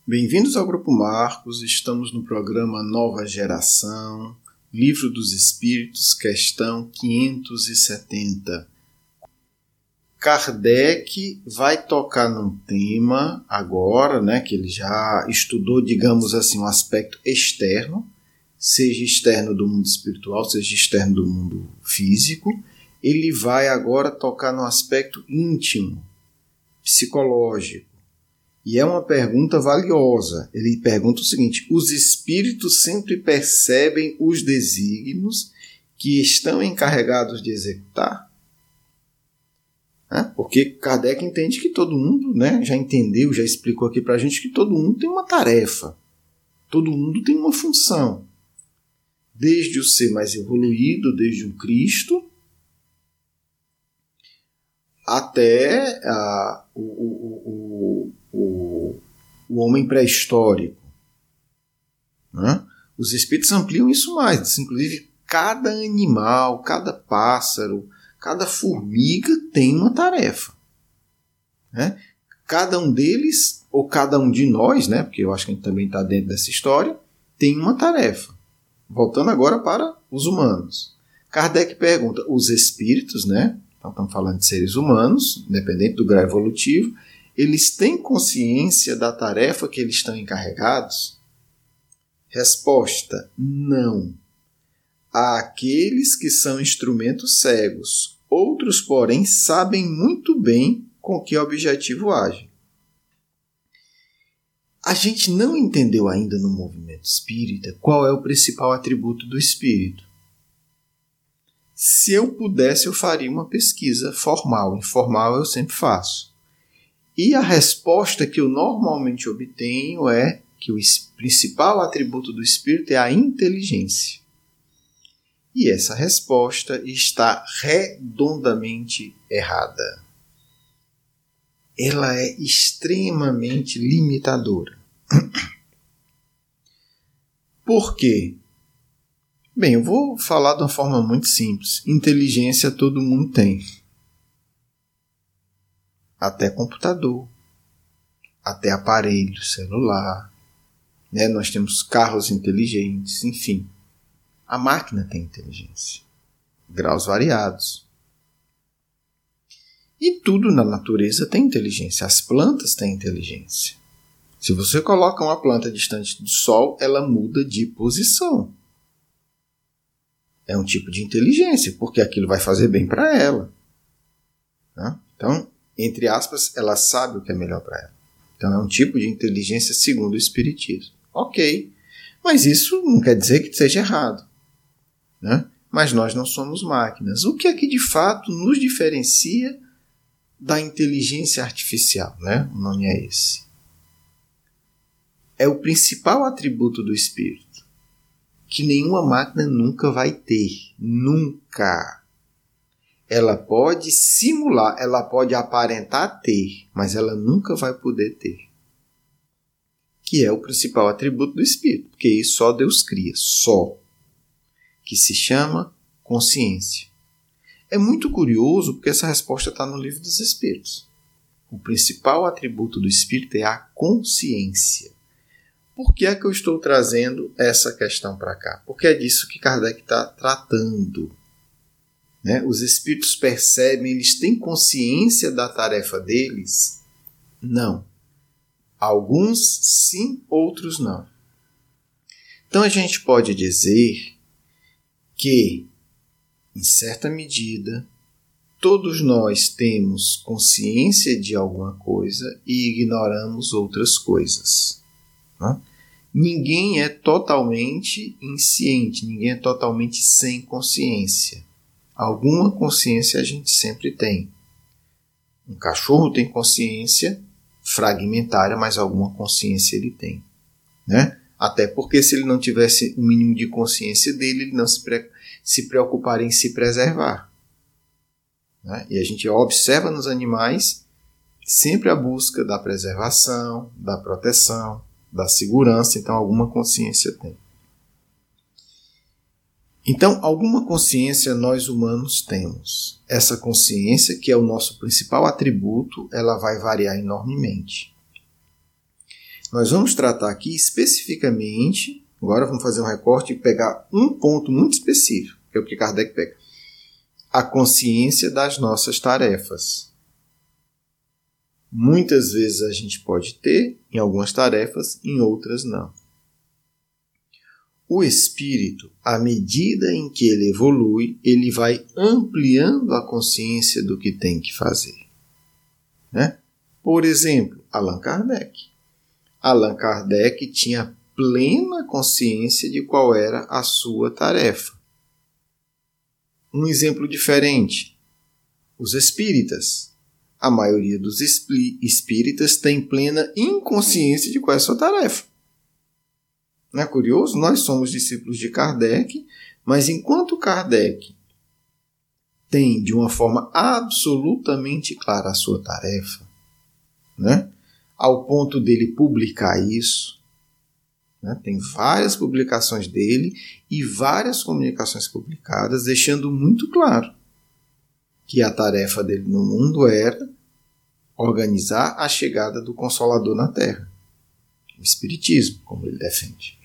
Bem-vindos ao Grupo Marcos, estamos no programa Nova Geração, Livro dos Espíritos, questão 570. Kardec vai tocar num tema agora, que ele já estudou, digamos assim, um aspecto externo, seja externo do mundo espiritual, seja externo do mundo físico. Ele vai agora tocar no aspecto íntimo, psicológico. E é uma pergunta valiosa. Ele pergunta o seguinte: os espíritos sempre percebem os desígnios que estão encarregados de executar? Porque Kardec entende que todo mundo, já entendeu, já explicou aqui para a gente que todo mundo tem uma tarefa. Todo mundo tem uma função. Desde o ser mais evoluído, desde o Cristo, até o homem pré-histórico. Os espíritos ampliam isso mais. Inclusive, cada animal, cada pássaro, cada formiga tem uma tarefa. Cada um deles, ou cada um de nós, porque eu acho que a gente também está dentro dessa história, tem uma tarefa. Voltando agora para os humanos. Kardec pergunta, os espíritos, então estamos falando de seres humanos, independente do grau evolutivo, eles têm consciência da tarefa que eles estão encarregados? Resposta: não. Há aqueles que são instrumentos cegos, outros, porém, sabem muito bem com que objetivo agem. A gente não entendeu ainda no movimento espírita qual é o principal atributo do espírito. Se eu pudesse, eu faria uma pesquisa formal. Informal eu sempre faço. E a resposta que eu normalmente obtenho é que o principal atributo do espírito é a inteligência. E essa resposta está redondamente errada. Ela é extremamente limitadora. Por quê? Bem, eu vou falar de uma forma muito simples. Inteligência todo mundo tem. Até computador, até aparelho celular, nós temos carros inteligentes, enfim. A máquina tem inteligência, graus variados. E tudo na natureza tem inteligência, as plantas têm inteligência. Se você coloca uma planta distante do sol, ela muda de posição. É um tipo de inteligência, porque aquilo vai fazer bem para ela. Então, entre aspas, ela sabe o que é melhor para ela. Então é um tipo de inteligência segundo o Espiritismo. Ok, mas isso não quer dizer que seja errado. Mas nós não somos máquinas. O que é que de fato nos diferencia da inteligência artificial? O nome é esse. É o principal atributo do Espírito, que nenhuma máquina nunca vai ter. Nunca. Ela pode simular, ela pode aparentar ter, mas ela nunca vai poder ter. Que é o principal atributo do Espírito, porque isso só Deus cria, só. Que se chama consciência. É muito curioso porque essa resposta está no Livro dos Espíritos. O principal atributo do Espírito é a consciência. Por que é que eu estou trazendo essa questão para cá? Porque é disso que Kardec está tratando. Os espíritos percebem, eles têm consciência da tarefa deles? Não. Alguns sim, outros não. Então a gente pode dizer que, em certa medida, todos nós temos consciência de alguma coisa e ignoramos outras coisas. Ninguém é totalmente insciente, ninguém é totalmente sem consciência. Alguma consciência a gente sempre tem. Um cachorro tem consciência fragmentária, mas alguma consciência ele tem. Até porque se ele não tivesse o mínimo de consciência dele, ele não se preocuparia em se preservar. E a gente observa nos animais sempre a busca da preservação, da proteção, da segurança, então alguma consciência tem. Então, alguma consciência nós humanos temos. Essa consciência, que é o nosso principal atributo, ela vai variar enormemente. Nós vamos tratar aqui especificamente, agora vamos fazer um recorte e pegar um ponto muito específico, que é o que Kardec pega. A consciência das nossas tarefas. Muitas vezes a gente pode ter em algumas tarefas, em outras não. O espírito, à medida em que ele evolui, ele vai ampliando a consciência do que tem que fazer. Né? Por exemplo, Allan Kardec. Allan Kardec tinha plena consciência de qual era a sua tarefa. Um exemplo diferente, os espíritas. A maioria dos espíritas tem plena inconsciência de qual é a sua tarefa. Não é curioso? Nós somos discípulos de Kardec, mas enquanto Kardec tem de uma forma absolutamente clara a sua tarefa, né? Ao ponto dele publicar isso, né? Tem várias publicações dele e várias comunicações publicadas, deixando muito claro que a tarefa dele no mundo era organizar a chegada do Consolador na Terra. O Espiritismo, como ele defende.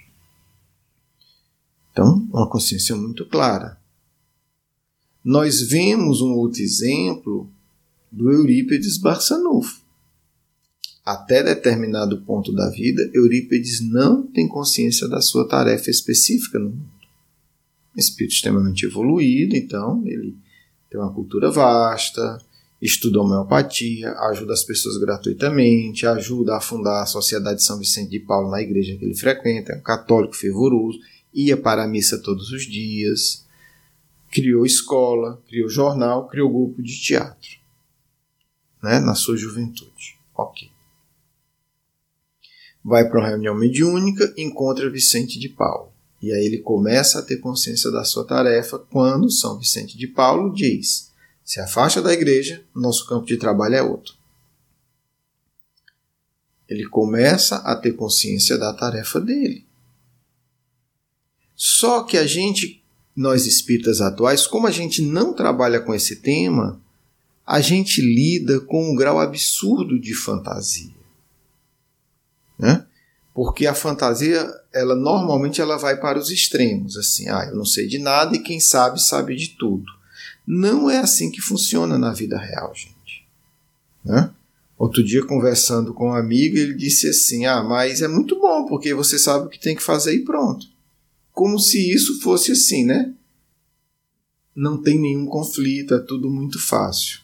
Então, uma consciência muito clara. Nós vemos um outro exemplo do Eurípides Barçanufo. Até determinado ponto da vida, Eurípides não tem consciência da sua tarefa específica no mundo. Espírito extremamente evoluído, então ele tem uma cultura vasta, estuda homeopatia, ajuda as pessoas gratuitamente, ajuda a fundar a Sociedade de São Vicente de Paulo na igreja que ele frequenta, é um católico fervoroso, ia para a missa todos os dias, criou escola, criou jornal, criou grupo de teatro, né, na sua juventude. Ok. Vai para uma reunião mediúnica, encontra Vicente de Paulo. E aí ele começa a ter consciência da sua tarefa quando São Vicente de Paulo diz: se afasta da igreja, nosso campo de trabalho é outro. Ele começa a ter consciência da tarefa dele. Só que nós espíritas atuais, como a gente não trabalha com esse tema, a gente lida com um grau absurdo de fantasia. Né? Porque a fantasia, normalmente ela vai para os extremos, assim, eu não sei de nada e quem sabe, sabe de tudo. Não é assim que funciona na vida real, gente. Né? Outro dia, conversando com um amigo, ele disse assim, mas é muito bom, porque você sabe o que tem que fazer e pronto. Como se isso fosse assim, né? Não tem nenhum conflito, é tudo muito fácil.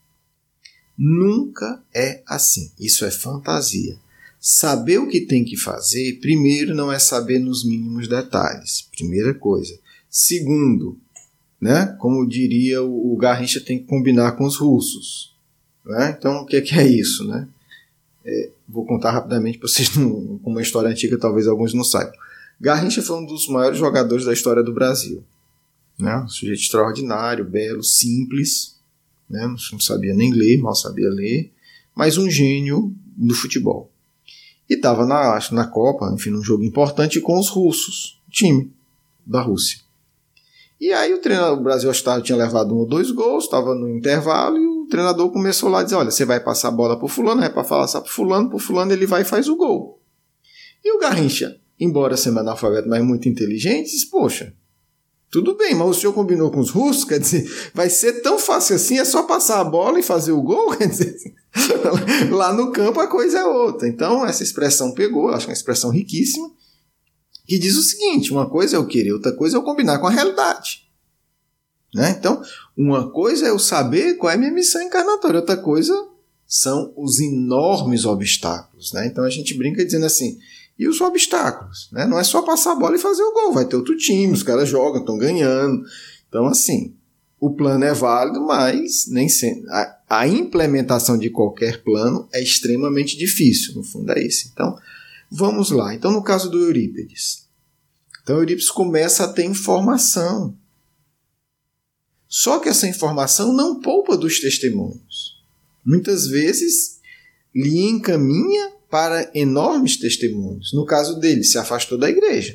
Nunca é assim, isso é fantasia. Saber o que tem que fazer, primeiro, não é saber nos mínimos detalhes. Primeira coisa. Segundo, né, como diria o Garrincha, tem que combinar com os russos. Né? Então, o que é isso? Né? Vou contar rapidamente para vocês, com uma história antiga, talvez alguns não saibam. Garrincha foi um dos maiores jogadores da história do Brasil. Né? Um sujeito extraordinário, belo, simples. Né? Não sabia nem ler, mal sabia ler. Mas um gênio do futebol. E estava na Copa, enfim, num jogo importante com os russos, time da Rússia. E aí o Brasil tinha levado 1 ou 2 gols, estava no intervalo, e o treinador começou lá a dizer, olha, você vai passar a bola para o fulano, vai passar para o fulano, ele vai e faz o gol. E o Garrincha, embora sendo analfabeto, mas muito inteligente, disse, poxa, tudo bem, mas o senhor combinou com os russos, quer dizer, vai ser tão fácil assim, é só passar a bola e fazer o gol, quer dizer, lá no campo a coisa é outra. Então essa expressão pegou, acho que é uma expressão riquíssima, que diz o seguinte, uma coisa é eu querer, outra coisa é eu combinar com a realidade. Né? Então, uma coisa é eu saber qual é a minha missão encarnatória, outra coisa são os enormes obstáculos. Né? Então a gente brinca dizendo assim, e os obstáculos? Né? Não é só passar a bola e fazer o gol, vai ter outro time, os caras jogam, estão ganhando. Então, assim, o plano é válido, mas nem sempre. A implementação de qualquer plano é extremamente difícil, no fundo é isso. Então, vamos lá. Então, no caso do Eurípides. Então, Eurípides começa a ter informação. Só que essa informação não poupa dos testemunhos. Muitas vezes, lhe encaminha para enormes testemunhos. No caso dele, se afastou da igreja.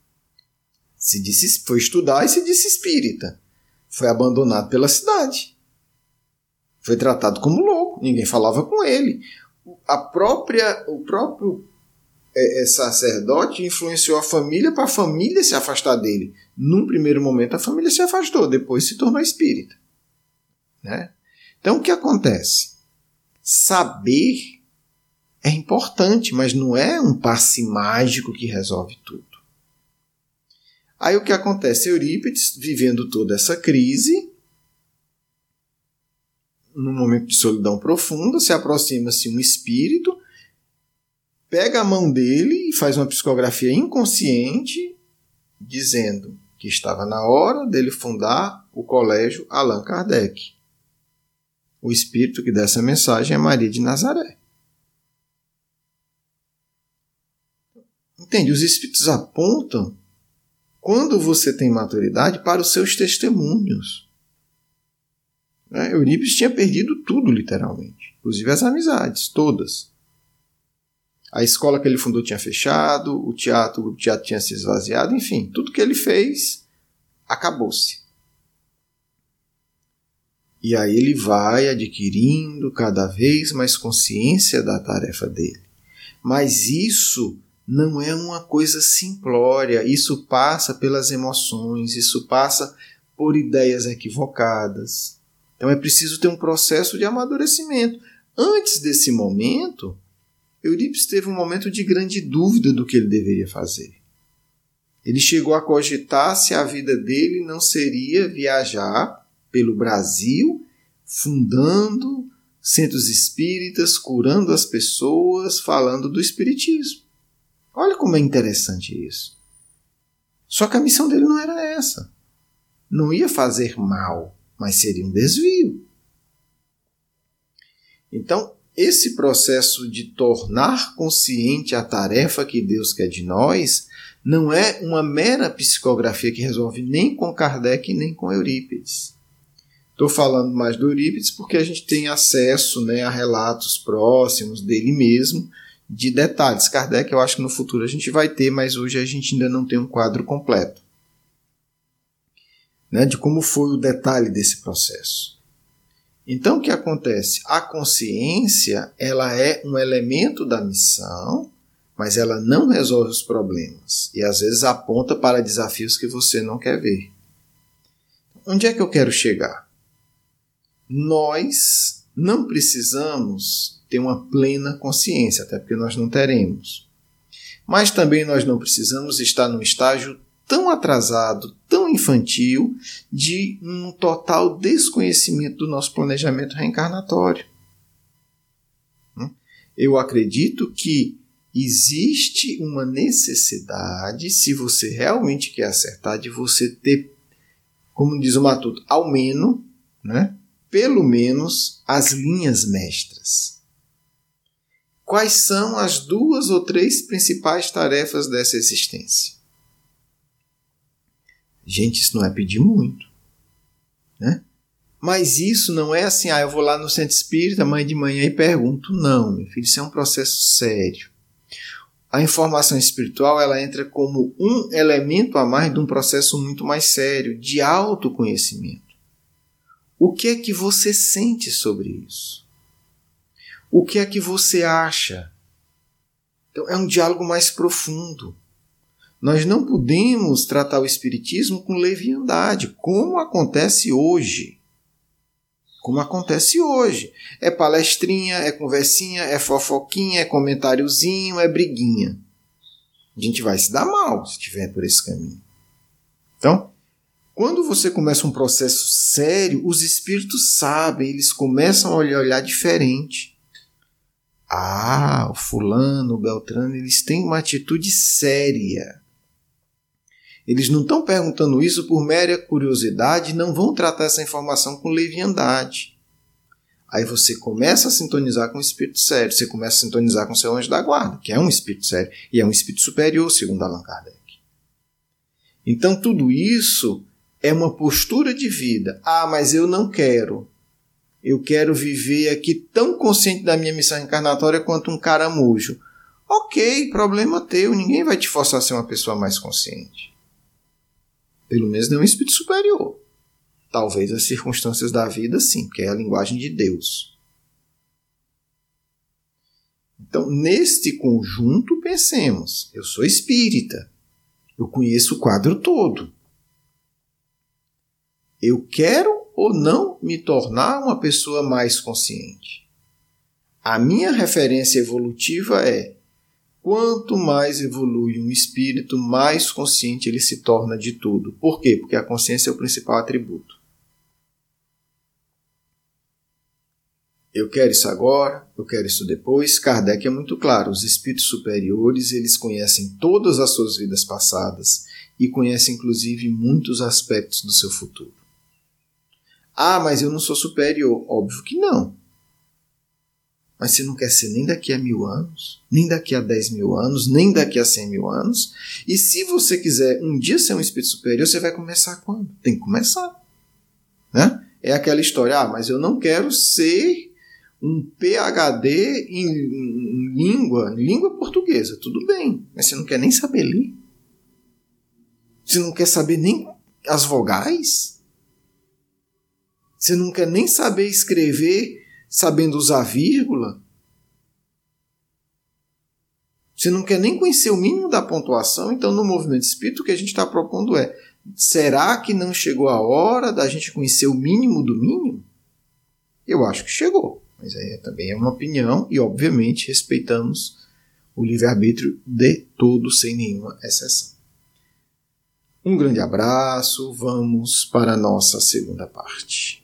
Foi estudar e se disse espírita. Foi abandonado pela cidade. Foi tratado como louco. Ninguém falava com ele. O próprio sacerdote influenciou a família para a família se afastar dele. Num primeiro momento a família se afastou, depois se tornou espírita. Né? Então o que acontece? Saber é importante, mas não é um passe mágico que resolve tudo. Aí o que acontece? Eurípides, vivendo toda essa crise, num momento de solidão profunda, se aproxima-se um espírito, pega a mão dele e faz uma psicografia inconsciente, dizendo que estava na hora dele fundar o colégio Allan Kardec. O espírito que dá essa mensagem é Maria de Nazaré. Entende? Os espíritos apontam, quando você tem maturidade, para os seus testemunhos. Eurípides tinha perdido tudo, literalmente. Inclusive as amizades, todas. A escola que ele fundou tinha fechado, o grupo de teatro tinha se esvaziado, enfim, tudo que ele fez acabou-se. E aí ele vai adquirindo cada vez mais consciência da tarefa dele. Mas isso não é uma coisa simplória, isso passa pelas emoções, isso passa por ideias equivocadas. Então é preciso ter um processo de amadurecimento. Antes desse momento, Eurípides teve um momento de grande dúvida do que ele deveria fazer. Ele chegou a cogitar se a vida dele não seria viajar pelo Brasil, fundando centros espíritas, curando as pessoas, falando do espiritismo. Olha como é interessante isso. Só que a missão dele não era essa. Não ia fazer mal, mas seria um desvio. Então, esse processo de tornar consciente a tarefa que Deus quer de nós não é uma mera psicografia que resolve nem com Kardec nem com Eurípides. Estou falando mais do Eurípides porque a gente tem acesso, né, a relatos próximos dele mesmo, de detalhes. Kardec eu acho que no futuro a gente vai ter, mas hoje a gente ainda não tem um quadro completo, né, de como foi o detalhe desse processo. Então o que acontece? A consciência ela é um elemento da missão, mas ela não resolve os problemas e às vezes aponta para desafios que você não quer ver. Onde é que eu quero chegar? Nós não precisamos ter uma plena consciência, até porque nós não teremos. Mas também nós não precisamos estar num estágio tão atrasado, tão infantil, de um total desconhecimento do nosso planejamento reencarnatório. Eu acredito que existe uma necessidade, se você realmente quer acertar, de você ter, como diz o Matuto, ao menos, né? Pelo menos as linhas mestras. Quais são as 2 ou 3 principais tarefas dessa existência? Gente, isso não é pedir muito, né? Mas isso não é assim, eu vou lá no centro espírita amanhã de manhã e pergunto. Não, meu filho, isso é um processo sério. A informação espiritual ela entra como um elemento a mais de um processo muito mais sério, de autoconhecimento. O que é que você sente sobre isso? O que é que você acha? Então, é um diálogo mais profundo. Nós não podemos tratar o espiritismo com leviandade, como acontece hoje. Como acontece hoje. É palestrinha, é conversinha, é fofoquinha, é comentáriozinho, é briguinha. A gente vai se dar mal se estiver por esse caminho. Então, quando você começa um processo sério, os espíritos sabem, eles começam a olhar diferente. O fulano, o Beltrano, eles têm uma atitude séria. Eles não estão perguntando isso por mera curiosidade, não vão tratar essa informação com leviandade. Aí você começa a sintonizar com o espírito sério, você começa a sintonizar com o seu anjo da guarda, que é um espírito sério, e é um espírito superior, segundo Allan Kardec. Então tudo isso é uma postura de vida. Mas eu não quero. Eu quero viver aqui tão consciente da minha missão encarnatória quanto um caramujo. Ok, problema teu. Ninguém vai te forçar a ser uma pessoa mais consciente. Pelo menos não um espírito superior. Talvez as circunstâncias da vida, sim, porque é a linguagem de Deus. Então, neste conjunto, pensemos, eu sou espírita, eu conheço o quadro todo. Eu quero ou não me tornar uma pessoa mais consciente? A minha referência evolutiva é: quanto mais evolui um espírito, mais consciente ele se torna de tudo. Por quê? Porque a consciência é o principal atributo. Eu quero isso agora, eu quero isso depois. Kardec é muito claro, os espíritos superiores, eles conhecem todas as suas vidas passadas e conhecem inclusive muitos aspectos do seu futuro. Ah, mas eu não sou superior. Óbvio que não. Mas você não quer ser nem daqui a 1000 anos, nem daqui a 10.000 anos, nem daqui a 100.000 anos. E se você quiser um dia ser um espírito superior, você vai começar quando? Tem que começar. Né? É aquela história, mas eu não quero ser um PhD em língua portuguesa. Tudo bem, mas você não quer nem saber ler? Você não quer saber nem as vogais? Você não quer nem saber escrever sabendo usar vírgula? Você não quer nem conhecer o mínimo da pontuação? Então, no movimento espírita, o que a gente está propondo é: será que não chegou a hora da gente conhecer o mínimo do mínimo? Eu acho que chegou, mas também é uma opinião e, obviamente, respeitamos o livre-arbítrio de todos, sem nenhuma exceção. Um grande abraço, vamos para a nossa segunda parte.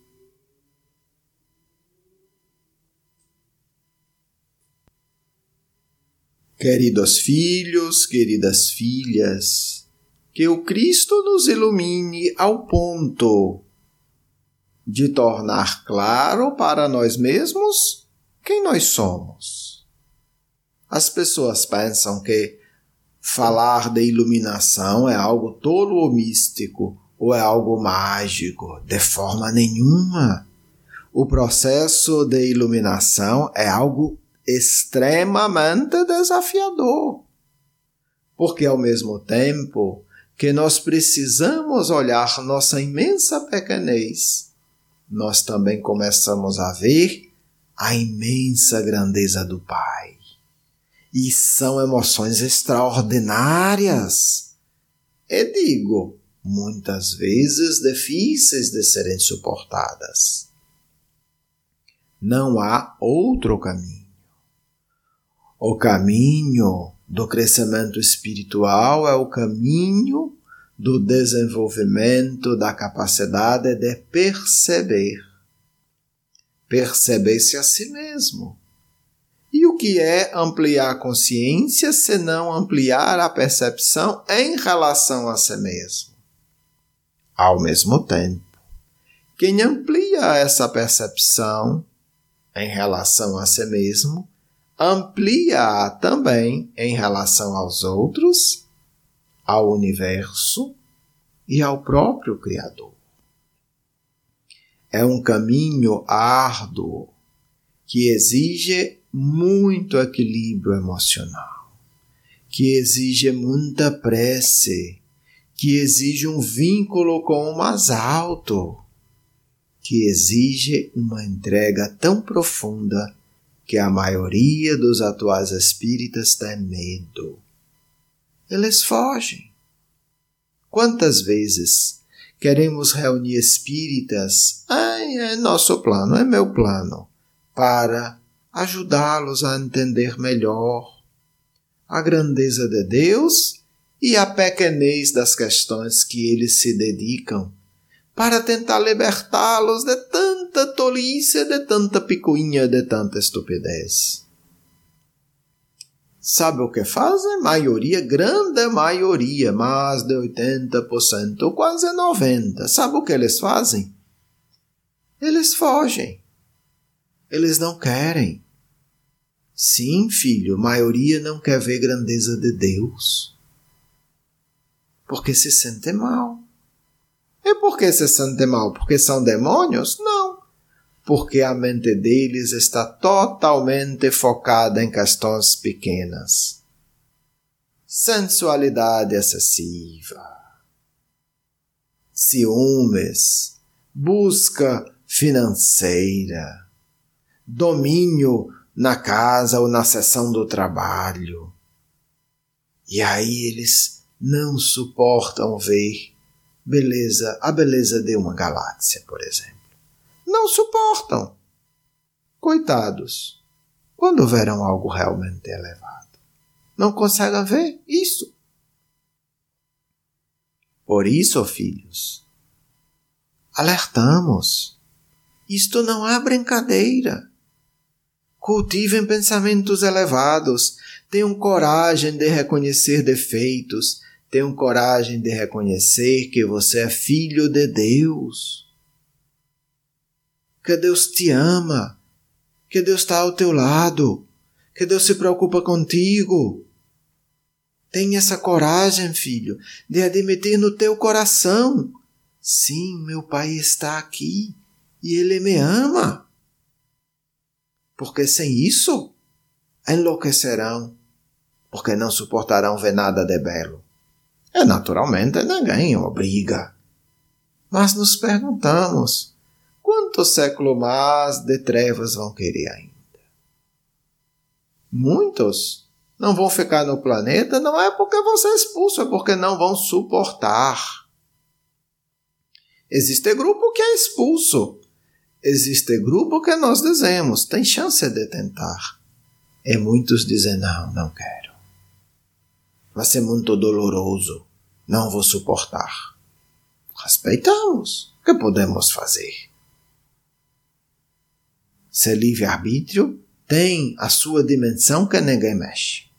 Queridos filhos, queridas filhas, que o Cristo nos ilumine ao ponto de tornar claro para nós mesmos quem nós somos. As pessoas pensam que falar de iluminação é algo tolo ou místico, ou é algo mágico. De forma nenhuma. O processo de iluminação é algo extremamente desafiador, porque ao mesmo tempo que nós precisamos olhar nossa imensa pequenez, nós também começamos a ver a imensa grandeza do Pai. E são emoções extraordinárias, e digo, muitas vezes difíceis de serem suportadas. Não há outro caminho. O caminho do crescimento espiritual é o caminho do desenvolvimento da capacidade de perceber-se a si mesmo. E o que é ampliar a consciência, se não ampliar a percepção em relação a si mesmo? Ao mesmo tempo, quem amplia essa percepção em relação a si mesmo, amplia também em relação aos outros, ao universo e ao próprio Criador. É um caminho árduo que exige muito equilíbrio emocional, que exige muita prece, que exige um vínculo com o mais alto, que exige uma entrega tão profunda que a maioria dos atuais espíritas tem medo. Eles fogem. Quantas vezes queremos reunir espíritas? É nosso plano, é meu plano, para ajudá-los a entender melhor a grandeza de Deus e a pequenez das questões que eles se dedicam, para tentar libertá-los de tanta tolice, de tanta picuinha, de tanta estupidez. Sabe o que fazem? Maioria, grande maioria, mais de 80%, quase 90%. Sabe o que eles fazem? Eles fogem. Eles não querem. Sim, filho, maioria não quer ver grandeza de Deus. Porque se sente mal. E por que se sente mal? Porque são demônios? Não. Porque a mente deles está totalmente focada em questões pequenas. Sensualidade excessiva, ciúmes, busca financeira, domínio na casa ou na sessão do trabalho. E aí eles não suportam ver a beleza de uma galáxia, por exemplo. Não suportam. Coitados. Quando verão algo realmente elevado, não conseguem ver isso. Por isso, filhos, alertamos. Isto não é brincadeira. Cultivem pensamentos elevados. Tenham coragem de reconhecer defeitos. Tenham coragem de reconhecer que você é filho de Deus. Que Deus te ama. Que Deus está ao teu lado. Que Deus se preocupa contigo. Tenha essa coragem, filho, de admitir no teu coração: sim, meu Pai está aqui e Ele me ama. Porque sem isso, enlouquecerão, porque não suportarão ver nada de belo. E naturalmente ninguém obriga. Mas nos perguntamos, quantos séculos mais de trevas vão querer ainda? Muitos não vão ficar no planeta, não é porque vão ser expulsos, é porque não vão suportar. Existe grupo que é expulso. Existe grupo que nós dizemos, tem chance de tentar. E muitos dizem, não quero. Vai ser muito doloroso, não vou suportar. Respeitamos, o que podemos fazer? Ser livre-arbítrio tem a sua dimensão que ninguém mexe.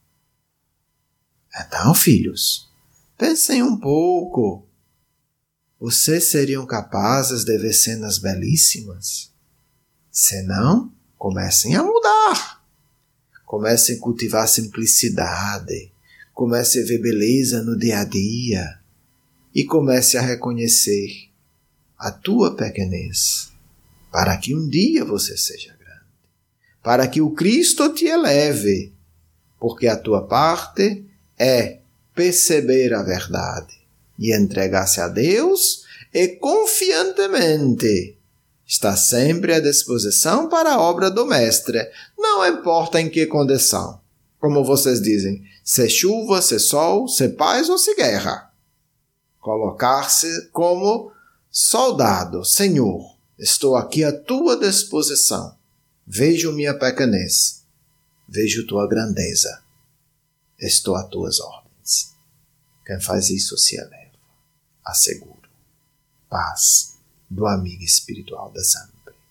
Então, filhos, pensem um pouco. Vocês seriam capazes de ver cenas belíssimas? Se não, comecem a mudar. Comecem a cultivar simplicidade. Comecem a ver beleza no dia a dia. E comecem a reconhecer a tua pequenez, para que um dia você seja grande. Para que o Cristo te eleve. Porque a tua parte é perceber a verdade e entregar-se a Deus e confiantemente está sempre à disposição para a obra do Mestre, não importa em que condição. Como vocês dizem, se chuva, se sol, se paz ou se guerra. Colocar-se como soldado. Senhor, estou aqui à tua disposição. Vejo minha pequenez. Vejo tua grandeza. Estou às tuas ordens. Quem faz isso se eleva. Asseguro. Paz do amigo espiritual da sempre.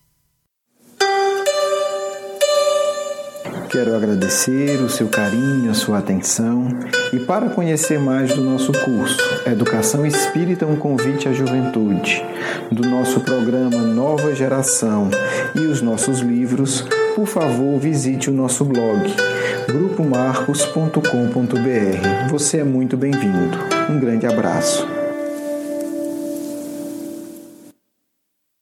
Quero agradecer o seu carinho, a sua atenção e para conhecer mais do nosso curso Educação Espírita, um convite à juventude, do nosso programa Nova Geração e os nossos livros, por favor visite o nosso blog grupomarcos.com.br. Você é muito bem-vindo. Um grande abraço.